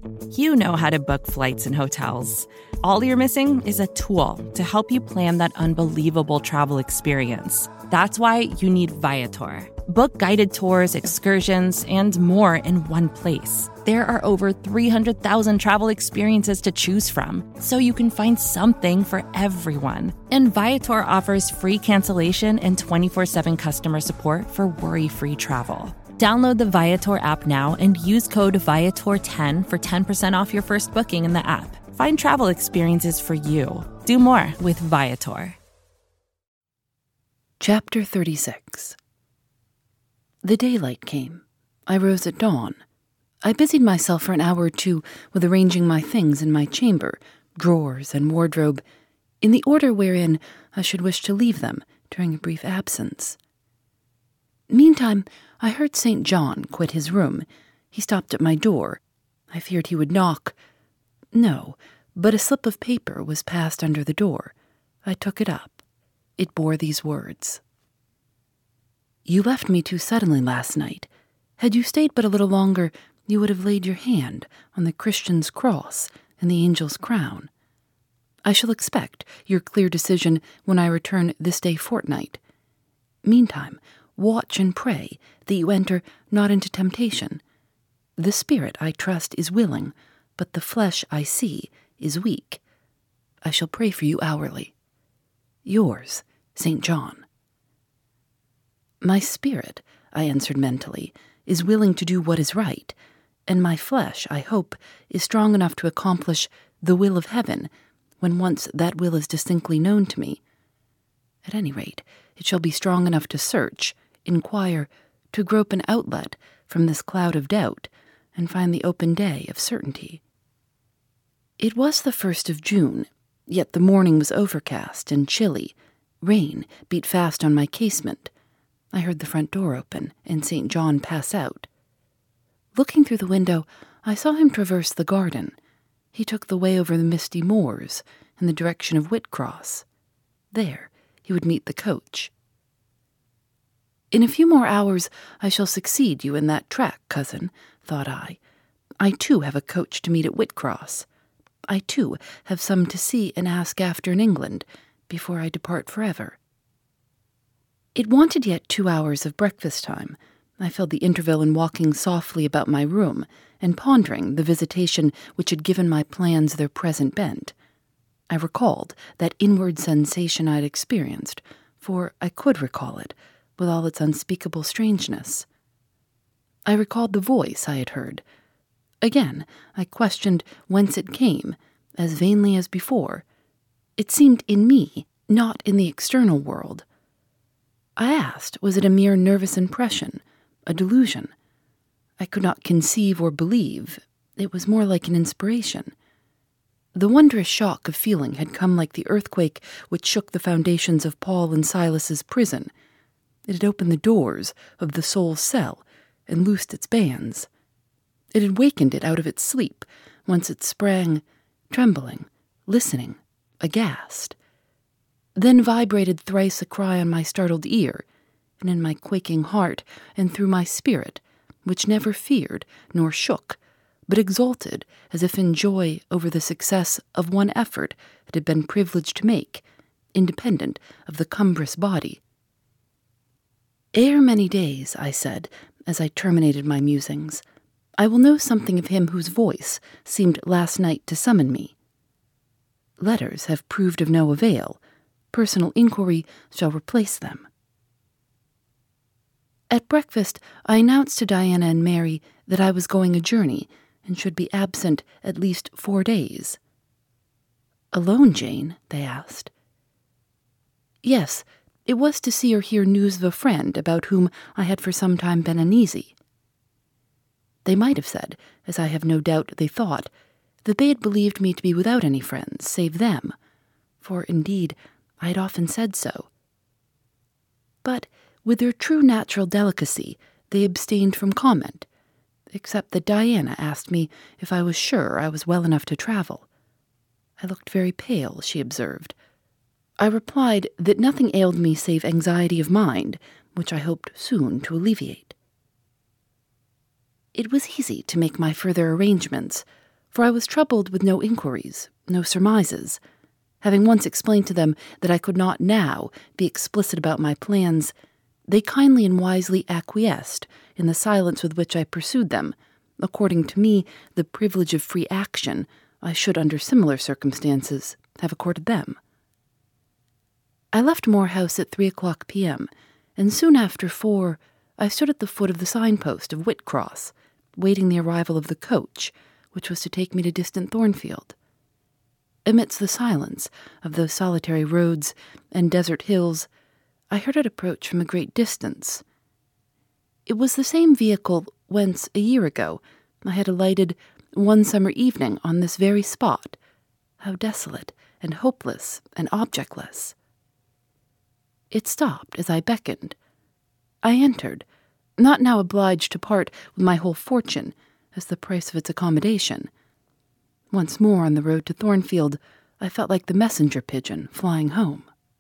You know how to book flights and hotels. All you're missing is a tool to help you plan that unbelievable travel experience. That's why you need Viator. Book guided tours, excursions, and more in one place. There are over 300,000 travel experiences to choose from, so you can find something for everyone. And Viator offers free cancellation and 24/7 customer support for worry-free travel. Download the Viator app now and use code Viator10 for 10% off your first booking in the app. Find travel experiences for you. Do more with Viator. Chapter 36. The daylight came. I rose at dawn. I busied myself for an hour or two with arranging my things in my chamber, drawers and wardrobe, in the order wherein I should wish to leave them during a brief absence. Meantime, I heard St. John quit his room. He stopped at my door. I feared he would knock. No, but a slip of paper was passed under the door. I took it up. It bore these words. You left me too suddenly last night. Had you stayed but a little longer, you would have laid your hand on the Christian's cross and the angel's crown. I shall expect your clear decision when I return this day fortnight. Meantime, watch and pray that you enter not into temptation. The spirit, I trust, is willing, but the flesh, I see, is weak. I shall pray for you hourly. Yours, St. John. My spirit, I answered mentally, is willing to do what is right, and my flesh, I hope, is strong enough to accomplish the will of heaven when once that will is distinctly known to me. At any rate, it shall be strong enough to search, inquire, to grope an outlet from this cloud of doubt, and find the open day of certainty. It was the 1st of June, yet the morning was overcast and chilly. Rain beat fast on my casement. I heard the front door open and St. John pass out. Looking through the window, I saw him traverse the garden. He took the way over the misty moors in the direction of Whitcross. There he would meet the coach. In a few more hours I shall succeed you in that track, cousin, thought I. I too have a coach to meet at Whitcross. I too have some to see and ask after in England before I depart forever. It wanted yet 2 hours of breakfast time. I filled the interval in walking softly about my room and pondering the visitation which had given my plans their present bent. I recalled that inward sensation I had experienced, for I could recall it, with all its unspeakable strangeness. I recalled the voice I had heard. Again, I questioned whence it came, as vainly as before. It seemed in me, not in the external world. I asked, was it a mere nervous impression, a delusion? I could not conceive or believe. It was more like an inspiration. The wondrous shock of feeling had come like the earthquake which shook the foundations of Paul and Silas's prison. It had opened the doors of the soul's cell and loosed its bands. It had wakened it out of its sleep, whence it sprang, trembling, listening, aghast. Then vibrated thrice a cry on my startled ear, and in my quaking heart, and through my spirit, which never feared nor shook, but exulted as if in joy over the success of one effort it had been privileged to make, independent of the cumbrous body. Ere many days, I said, as I terminated my musings, I will know something of him whose voice seemed last night to summon me. Letters have proved of no avail. Personal inquiry shall replace them. At breakfast, I announced to Diana and Mary that I was going a journey and should be absent at least 4 days. Alone, Jane? They asked. Yes, it was to see or hear news of a friend about whom I had for some time been uneasy. They might have said, as I have no doubt they thought, that they had believed me to be without any friends save them, for indeed I had often said so. But with their true natural delicacy, they abstained from comment, except that Diana asked me if I was sure I was well enough to travel. I looked very pale, she observed. I replied that nothing ailed me save anxiety of mind, which I hoped soon to alleviate. It was easy to make my further arrangements. for I was troubled with no inquiries, no surmises. Having once explained to them that I could not now be explicit about my plans, they kindly and wisely acquiesced in the silence with which I pursued them, according to me the privilege of free action I should, under similar circumstances, have accorded them. I left Moor House at 3:00 p.m., and soon after 4, I stood at the foot of the signpost of Whitcross, waiting the arrival of the coach, which was to take me to distant Thornfield. Amidst the silence of those solitary roads and desert hills, I heard it approach from a great distance. It was the same vehicle whence, a year ago, I had alighted one summer evening on this very spot. How desolate and hopeless and objectless. It stopped as I beckoned. I entered, not now obliged to part with my whole fortune as the price of its accommodation. Once more on the road to Thornfield, I felt like the messenger pigeon flying home.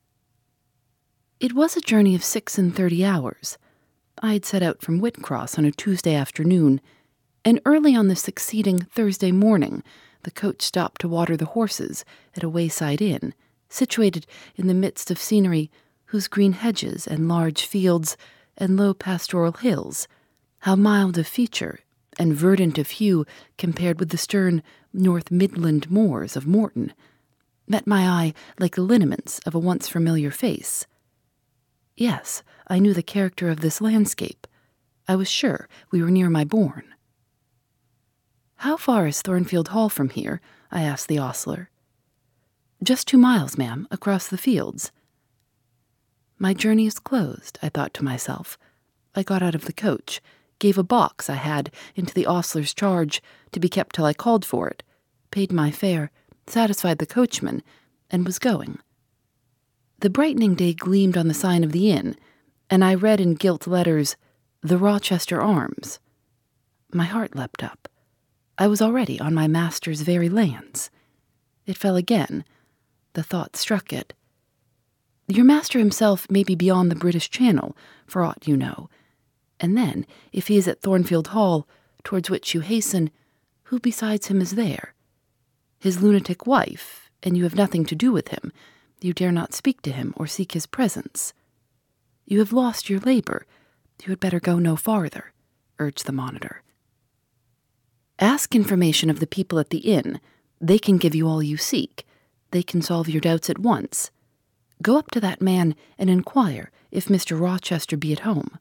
It was a journey of 36 hours. I had set out from Whitcross on a Tuesday afternoon, and early on the succeeding Thursday morning, the coach stopped to water the horses at a wayside inn, situated in the midst of scenery whose green hedges and large fields and low pastoral hills, how mild of feature and verdant of hue compared with the stern North Midland moors of Morton, met my eye like the lineaments of a once familiar face. Yes, I knew the character of this landscape. I was sure we were near my bourne. "How far is Thornfield Hall from here?" I asked the ostler. "Just 2 miles, ma'am, across the fields." My journey is closed, I thought to myself. I got out of the coach, gave a box I had into the ostler's charge to be kept till I called for it, paid my fare, satisfied the coachman, and was going. The brightening day gleamed on the sign of the inn, and I read in gilt letters, "The Rochester Arms." My heart leapt up. I was already on my master's very lands. It fell again. The thought struck it. Your master himself may be beyond the British Channel, for aught you know. And then, if he is at Thornfield Hall, towards which you hasten, who besides him is there? His lunatic wife, and you have nothing to do with him. You dare not speak to him or seek his presence. You have lost your labor. You had better go no farther, urged the monitor. Ask information of the people at the inn. They can give you all you seek. They can solve your doubts at once. Go up to that man and inquire if Mr. Rochester be at home.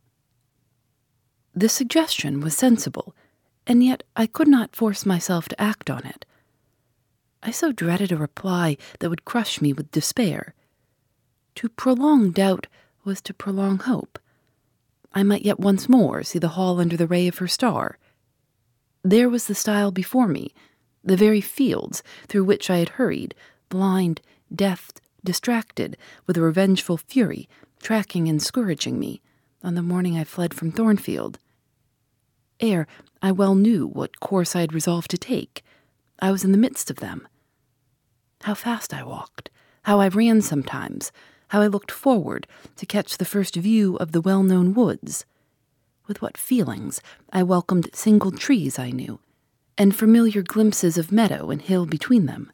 The suggestion was sensible, and yet I could not force myself to act on it. I so dreaded a reply that would crush me with despair. To prolong doubt was to prolong hope. I might yet once more see the hall under the ray of her star. There was the stile before me, the very fields through which I had hurried, blind, deaf, distracted, with a revengeful fury, tracking and scourging me, on the morning I fled from Thornfield. Ere I well knew what course I had resolved to take, I was in the midst of them. How fast I walked, how I ran sometimes, how I looked forward to catch the first view of the well-known woods. With what feelings I welcomed single trees I knew, and familiar glimpses of meadow and hill between them.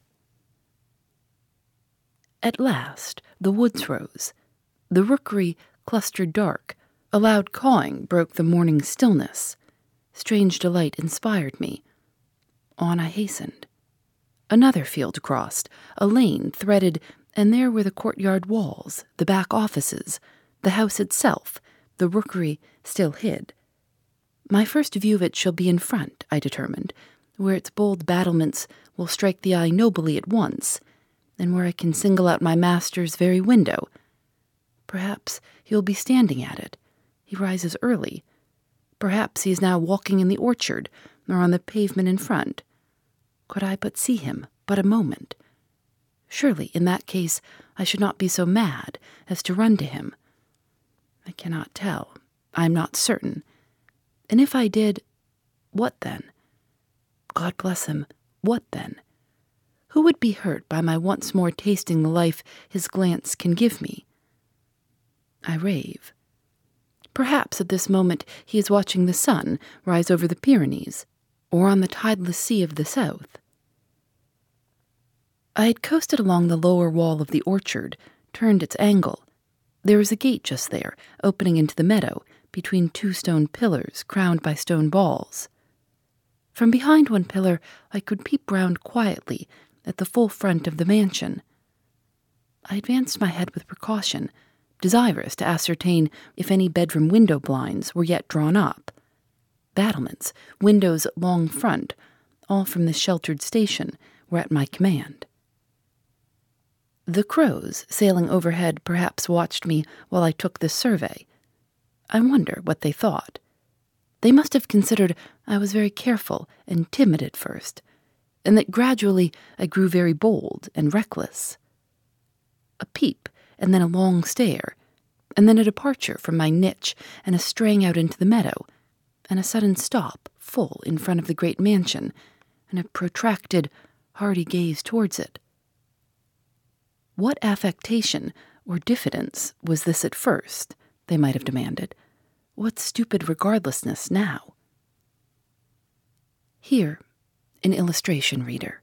At last the woods rose. The rookery clustered dark. A loud cawing broke the morning stillness. Strange delight inspired me. On I hastened. Another field crossed, a lane threaded, and there were the courtyard walls, the back offices, the house itself, the rookery still hid. My first view of it shall be in front, I determined, where its bold battlements will strike the eye nobly at once, and where I can single out my master's very window. Perhaps he will be standing at it. He rises early. Perhaps he is now walking in the orchard, or on the pavement in front. Could I but see him, but a moment? Surely, in that case, I should not be so mad as to run to him. I cannot tell. I am not certain. And if I did, what then? God bless him, what then? Who would be hurt by my once more tasting the life his glance can give me? I rave. Perhaps at this moment he is watching the sun rise over the Pyrenees, or on the tideless sea of the south. I had coasted along the lower wall of the orchard, turned its angle. There was a gate just there, opening into the meadow, between two stone pillars crowned by stone balls. From behind one pillar I could peep round quietly at the full front of the mansion. I advanced my head with precaution, desirous to ascertain if any bedroom window blinds were yet drawn up. Battlements, windows long front, all from this sheltered station, were at my command. The crows sailing overhead perhaps watched me while I took this survey. I wonder what they thought. They must have considered I was very careful and timid at first, and that gradually I grew very bold and reckless. A peep, and then a long stare, and then a departure from my niche and a straying out into the meadow, and a sudden stop full in front of the great mansion, and a protracted, hardy gaze towards it. What affectation or diffidence was this at first, they might have demanded. What stupid regardlessness now? Here, an illustration, reader.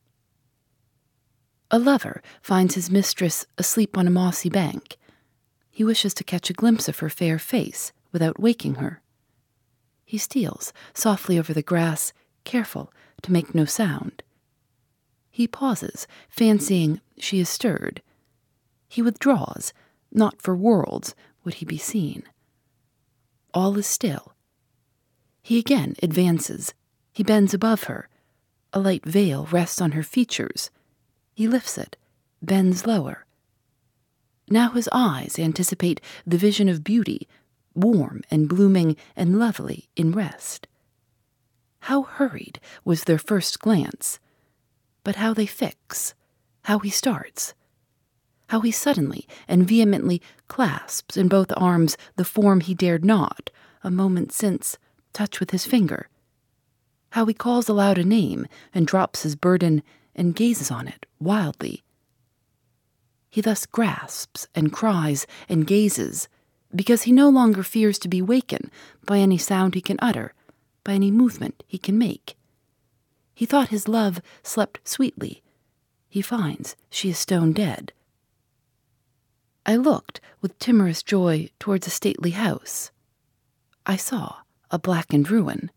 A lover finds his mistress asleep on a mossy bank. He wishes to catch a glimpse of her fair face without waking her. He steals softly over the grass, careful to make no sound. He pauses, fancying she is stirred. He withdraws, not for worlds would he be seen. All is still. He again advances. He bends above her. A light veil rests on her features. He lifts it, bends lower. Now his eyes anticipate the vision of beauty, warm and blooming and lovely in rest. How hurried was their first glance, but how they fix, how he starts. How he suddenly and vehemently clasps in both arms the form he dared not, a moment since, touch with his finger. How he calls aloud a name and drops his burden and gazes on it wildly. He thus grasps and cries and gazes because he no longer fears to be wakened by any sound he can utter, by any movement he can make. He thought his love slept sweetly. He finds she is stone dead. I looked with timorous joy towards a stately house. I saw a blackened ruin.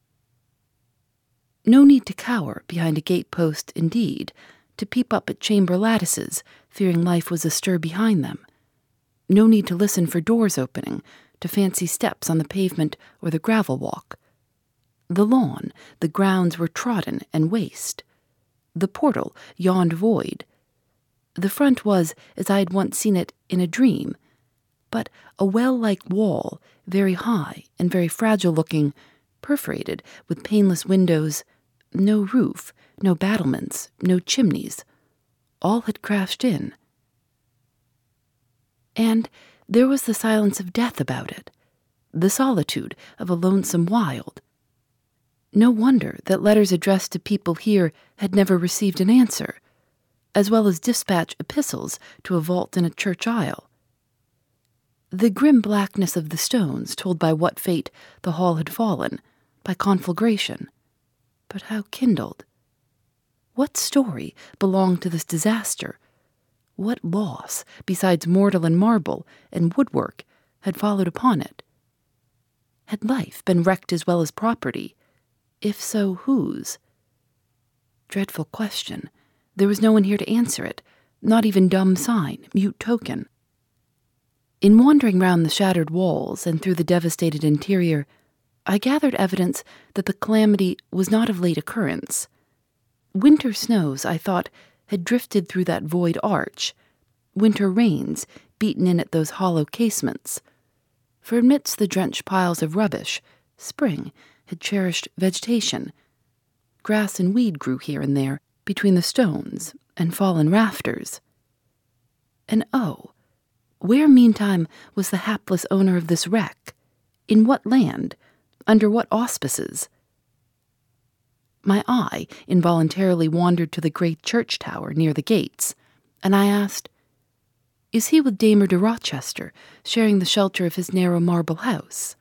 No need to cower behind a gate-post, indeed, to peep up at chamber lattices, fearing life was astir behind them. No need to listen for doors opening, to fancy steps on the pavement or the gravel walk. The lawn, the grounds were trodden and waste. The portal yawned void. The front was as I had once seen it in a dream, but a well-like wall, very high and very fragile-looking, perforated with paneless windows, no roof, no battlements, no chimneys. All had crashed in. And there was the silence of death about it, the solitude of a lonesome wild. No wonder that letters addressed to people here had never received an answer, as well as dispatch epistles to a vault in a church aisle. The grim blackness of the stones told by what fate the hall had fallen, by conflagration. But how kindled? What story belonged to this disaster? What loss, besides mortar and marble and woodwork, had followed upon it? Had life been wrecked as well as property? If so, whose? Dreadful question. There was no one here to answer it, not even dumb sign, mute token. In wandering round the shattered walls and through the devastated interior, I gathered evidence that the calamity was not of late occurrence. Winter snows, I thought, had drifted through that void arch, winter rains beaten in at those hollow casements. For amidst the drenched piles of rubbish, spring had cherished vegetation. Grass and weed grew here and there, between the stones and fallen rafters. And oh, where meantime was the hapless owner of this wreck? In what land? Under what auspices? My eye involuntarily wandered to the great church tower near the gates, and I asked, "Is he with Damer de Rochester, sharing the shelter of his narrow marble house?"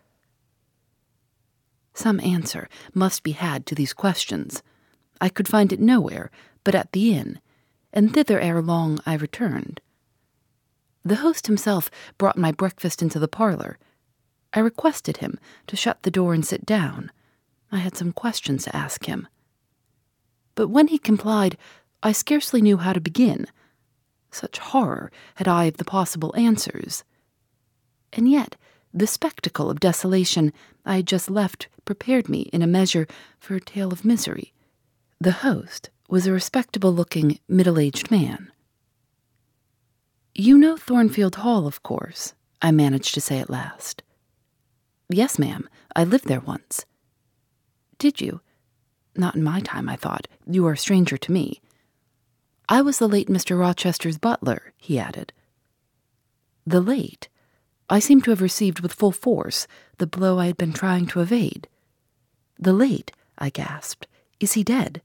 Some answer must be had to these questions. I could find it nowhere but at the inn, and thither ere long I returned. The host himself brought my breakfast into the parlor. I requested him to shut the door and sit down. I had some questions to ask him. But when he complied, I scarcely knew how to begin. Such horror had I of the possible answers. And yet, the spectacle of desolation I had just left prepared me in a measure for a tale of misery. The host was a respectable-looking, middle-aged man. "You know Thornfield Hall, of course," I managed to say at last. "Yes, ma'am. I lived there once." "Did you? Not in my time, I thought. You are a stranger to me." "I was the late Mr. Rochester's butler," he added. "The late? I seem to have received with full force the blow I had been trying to evade." "The late?" I gasped. "Is he dead?"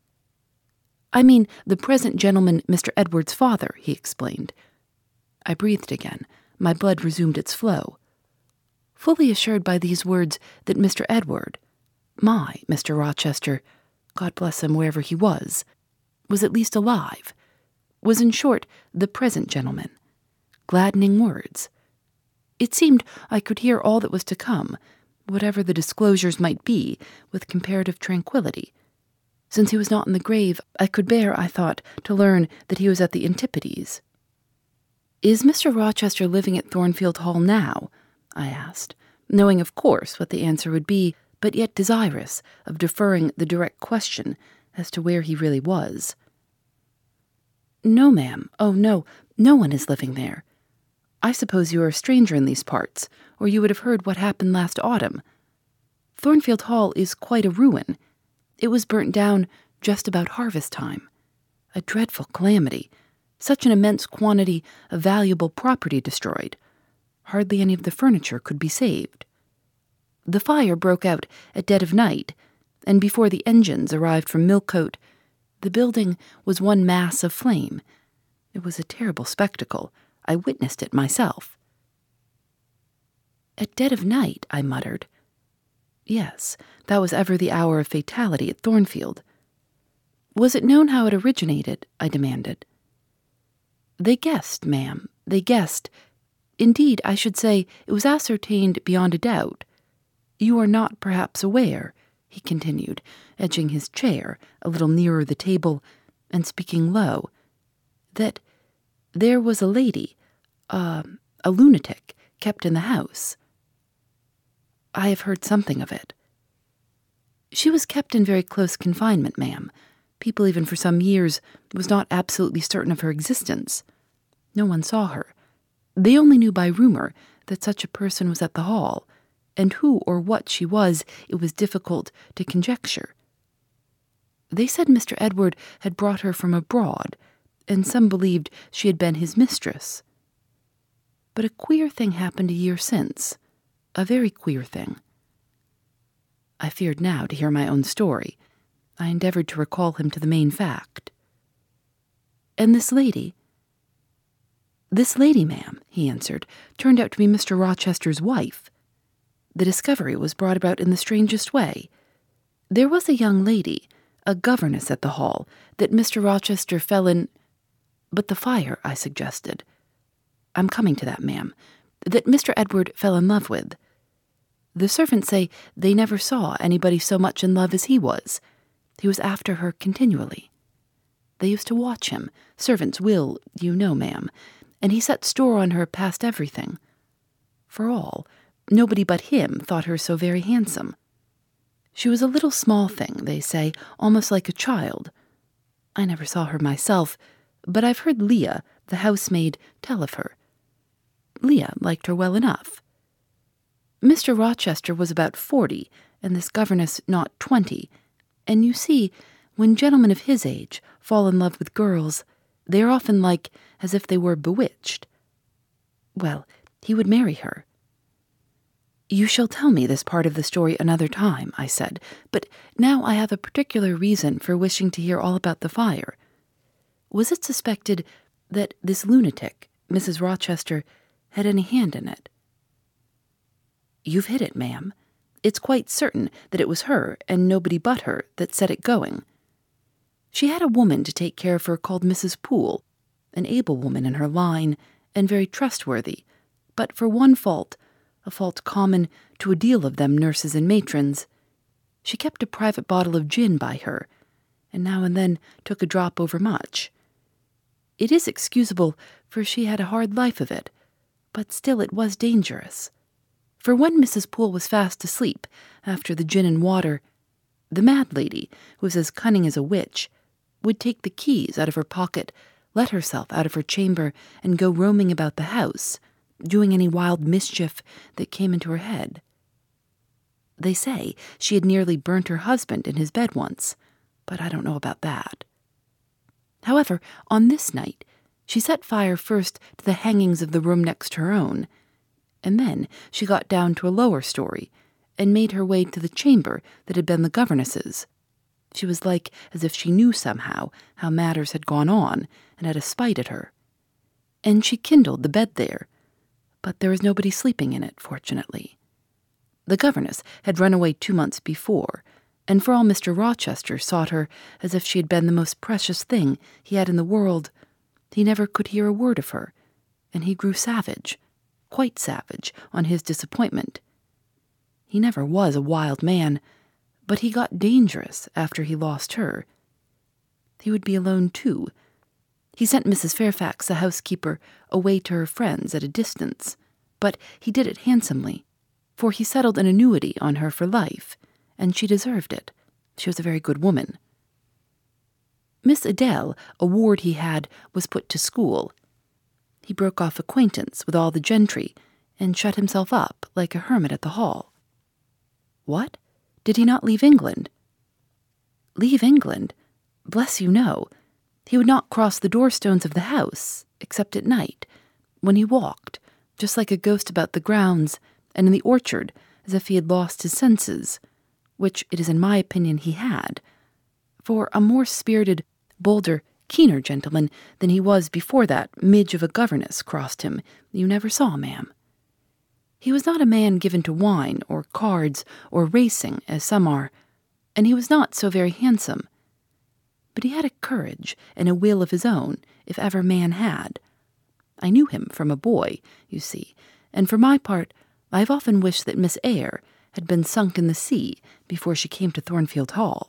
"I mean the present gentleman, Mr. Edward's father," he explained. I breathed again. My blood resumed its flow. Fully assured by these words that Mr. Edward, my Mr. Rochester, God bless him wherever he was at least alive, was in short the present gentleman. Gladdening words. It seemed I could hear all that was to come, whatever the disclosures might be, with comparative tranquillity. Since he was not in the grave, I could bear, I thought, to learn that he was at the Antipodes. "Is Mr. Rochester living at Thornfield Hall now?" I asked, knowing of course what the answer would be, but yet desirous of deferring the direct question as to where he really was. "No, ma'am. Oh, no. No one is living there. I suppose you are a stranger in these parts, or you would have heard what happened last autumn. Thornfield Hall is quite a ruin. It was burnt down just about harvest time. A dreadful calamity. Such an immense quantity of valuable property destroyed. Hardly any of the furniture could be saved. The fire broke out at dead of night, and before the engines arrived from Millcote, the building was one mass of flame. It was a terrible spectacle. I witnessed it myself." "At dead of night," I muttered. "Yes, that was ever the hour of fatality at Thornfield." "Was it known how it originated?" I demanded. "They guessed, ma'am, they guessed. Indeed, I should say it was ascertained beyond a doubt. You are not perhaps aware," he continued, edging his chair a little nearer the table and speaking low, "that there was a lady, a lunatic, kept in the house." "I have heard something of it." "She was kept in very close confinement, ma'am. People even for some years was not absolutely certain of her existence. No one saw her. They only knew by rumor that such a person was at the Hall, and who or what she was it was difficult to conjecture. They said Mr. Edward had brought her from abroad, and some believed she had been his mistress. But a queer thing happened a year since. A very queer thing." I feared now to hear my own story. I endeavored to recall him to the main fact. "And this lady?" "This lady, ma'am," he answered, "turned out to be Mr. Rochester's wife. The discovery was brought about in the strangest way. There was a young lady, a governess at the Hall, that Mr. Rochester fell in—" "But the fire," I suggested. "I'm coming to that, ma'am. That Mr. Edward fell in love with. The servants say they never saw anybody so much in love as he was. He was after her continually. They used to watch him. Servants will, you know, ma'am, and he set store on her past everything. For all, nobody but him thought her so very handsome. She was a little small thing, they say, almost like a child. I never saw her myself, but I've heard Leah, the housemaid, tell of her. Leah liked her well enough. Mr. Rochester was about 40, and this governess not 20, and you see, when gentlemen of his age fall in love with girls, they are often like as if they were bewitched. Well, he would marry her." "You shall tell me this part of the story another time," I said, "but now I have a particular reason for wishing to hear all about the fire. Was it suspected that this lunatic, Mrs. Rochester, had any hand in it?" "You've hit it, ma'am. It's quite certain that it was her, and nobody but her, that set it going. She had a woman to take care of her called Mrs. Poole, an able woman in her line and very trustworthy, but for one fault, a fault common to a deal of them nurses and matrons, she kept a private bottle of gin by her, and now and then took a drop overmuch. It is excusable, for she had a hard life of it, but still it was dangerous. For when Mrs. Poole was fast asleep after the gin and water, the mad lady, who was as cunning as a witch, would take the keys out of her pocket, let herself out of her chamber, and go roaming about the house, doing any wild mischief that came into her head. They say she had nearly burnt her husband in his bed once, but I don't know about that. However, on this night, she set fire first to the hangings of the room next to her own, and then she got down to a lower story and made her way to the chamber that had been the governess's. She was like as if she knew somehow how matters had gone on and had a spite at her. And she kindled the bed there, but there was nobody sleeping in it, fortunately. The governess had run away 2 months before, and for all Mr. Rochester sought her as if she had been the most precious thing he had in the world, he never could hear a word of her, and he grew savage, quite savage, on his disappointment. He never was a wild man, but he got dangerous after he lost her. He would be alone, too. He sent Mrs. Fairfax, the housekeeper, away to her friends at a distance, but he did it handsomely, for he settled an annuity on her for life, and she deserved it. She was a very good woman. Miss Adele, a ward he had, was put to school. He broke off acquaintance with all the gentry, and shut himself up like a hermit at the Hall. What? Did he not leave England? Leave England? Bless you, no. He would not cross the door-stones of the house, except at night, when he walked, just like a ghost about the grounds, and in the orchard, as if he had lost his senses, which it is in my opinion he had, for a more spirited, bolder, keener gentleman than he was before that midge of a governess crossed him, you never saw, ma'am. He was not a man given to wine, or cards, or racing, as some are, and he was not so very handsome. But he had a courage and a will of his own, if ever man had. I knew him from a boy, you see, and for my part, I have often wished that Miss Eyre had been sunk in the sea before she came to Thornfield Hall.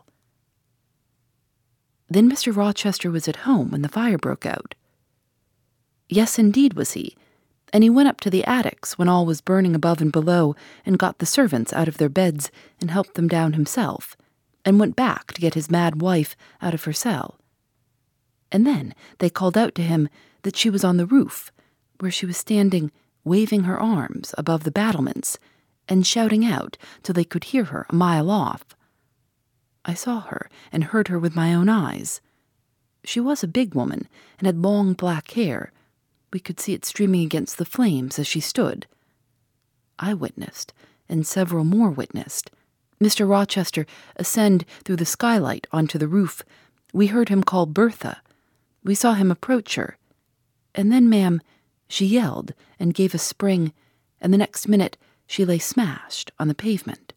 Then Mr. Rochester was at home when the fire broke out. Yes, indeed was he, and he went up to the attics when all was burning above and below, and got the servants out of their beds and helped them down himself, and went back to get his mad wife out of her cell. And then they called out to him that she was on the roof, where she was standing, waving her arms above the battlements, and shouting out till they could hear her a mile off. I saw her and heard her with my own eyes. She was a big woman, and had long black hair. We could see it streaming against the flames as she stood. I witnessed, and several more witnessed, Mr. Rochester ascend through the skylight onto the roof. We heard him call Bertha. We saw him approach her. And then, ma'am, she yelled and gave a spring, and the next minute she lay smashed on the pavement.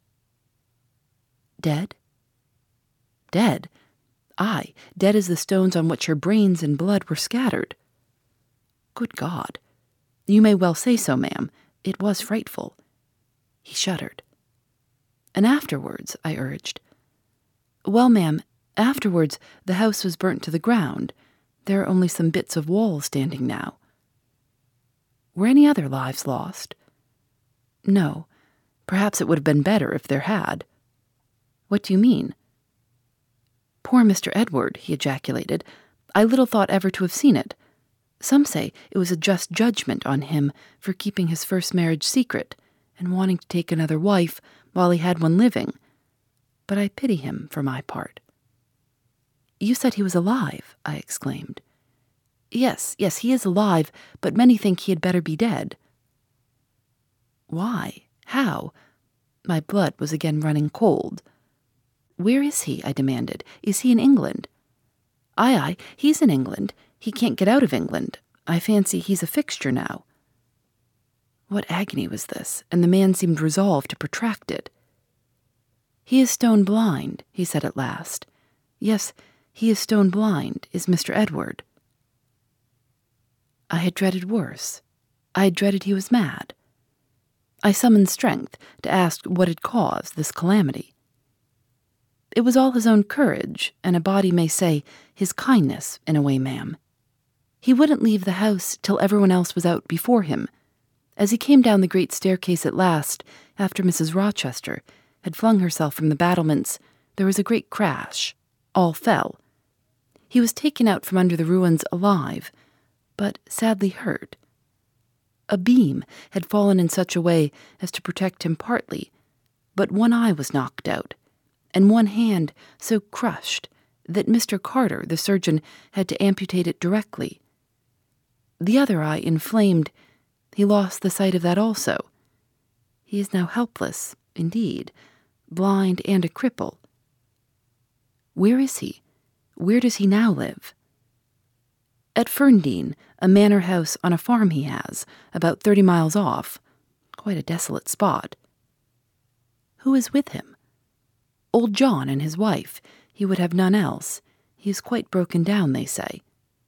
Dead? Dead? Aye, dead as the stones on which her brains and blood were scattered. Good God! You may well say so, ma'am. It was frightful. He shuddered. And afterwards, I urged. Well, ma'am, afterwards the house was burnt to the ground. There are only some bits of wall standing now. Were any other lives lost? No. Perhaps it would have been better if there had. What do you mean? Poor Mr. Edward, he ejaculated. I little thought ever to have seen it. Some say it was a just judgment on him for keeping his first marriage secret and wanting to take another wife while he had one living. But I pity him for my part. You said he was alive, I exclaimed. Yes, he is alive, but many think he had better be dead. Why? How? My blood was again running cold. Where is he? I demanded. Is he in England? Aye, he's in England. He can't get out of England. I fancy he's a fixture now. What agony was this, and the man seemed resolved to protract it. He is stone blind, he said at last. Yes, he is stone blind, is Mr. Edward. I had dreaded worse. I had dreaded he was mad. I summoned strength to ask what had caused this calamity. It was all his own courage, and a body may say his kindness, in a way, ma'am. He wouldn't leave the house till everyone else was out before him. As he came down the great staircase at last, after Mrs. Rochester had flung herself from the battlements, there was a great crash. All fell. He was taken out from under the ruins alive, but sadly hurt. A beam had fallen in such a way as to protect him partly, but one eye was knocked out, and one hand so crushed that Mr. Carter, the surgeon, had to amputate it directly. The other eye inflamed. He lost the sight of that also. He is now helpless, indeed, blind and a cripple. Where is he? Where does he now live? At Ferndean, a manor house on a farm he has, about 30 miles off. Quite a desolate spot. Who is with him? Old John and his wife. He would have none else. He is quite broken down, they say.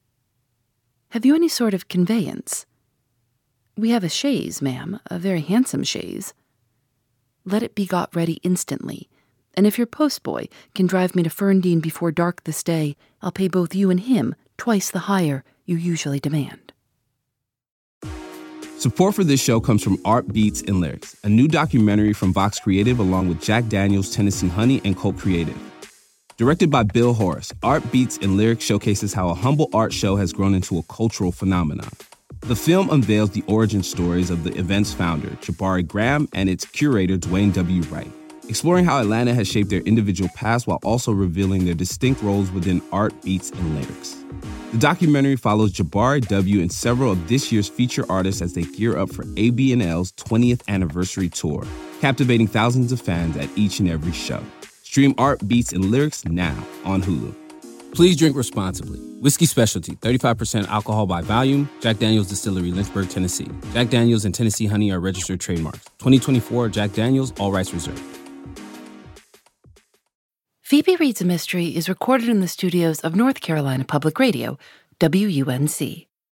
Have you any sort of conveyance? We have a chaise, ma'am, a very handsome chaise. Let it be got ready instantly, and if your postboy can drive me to Ferndean before dark this day, I'll pay both you and him twice the hire you usually demand. Support for this show comes from Art Beats and Lyrics, a new documentary from Vox Creative along with Jack Daniels, Tennessee Honey, and Cult Creative. Directed by Bill Horace, Art Beats and Lyrics showcases how a humble art show has grown into a cultural phenomenon. The film unveils the origin stories of the event's founder, Jabari Graham, and its curator, Dwayne W. Wright, exploring how Atlanta has shaped their individual paths while also revealing their distinct roles within art, beats, and lyrics. The documentary follows Jabari W. and several of this year's feature artists as they gear up for AB&L's 20th anniversary tour, captivating thousands of fans at each and every show. Stream Art, Beats, and Lyrics now on Hulu. Please drink responsibly. Whiskey Specialty, 35% alcohol by volume. Jack Daniel's Distillery, Lynchburg, Tennessee. Jack Daniel's and Tennessee Honey are registered trademarks. 2024 Jack Daniel's, all rights reserved. Phoebe Reads a Mystery is recorded in the studios of North Carolina Public Radio, WUNC.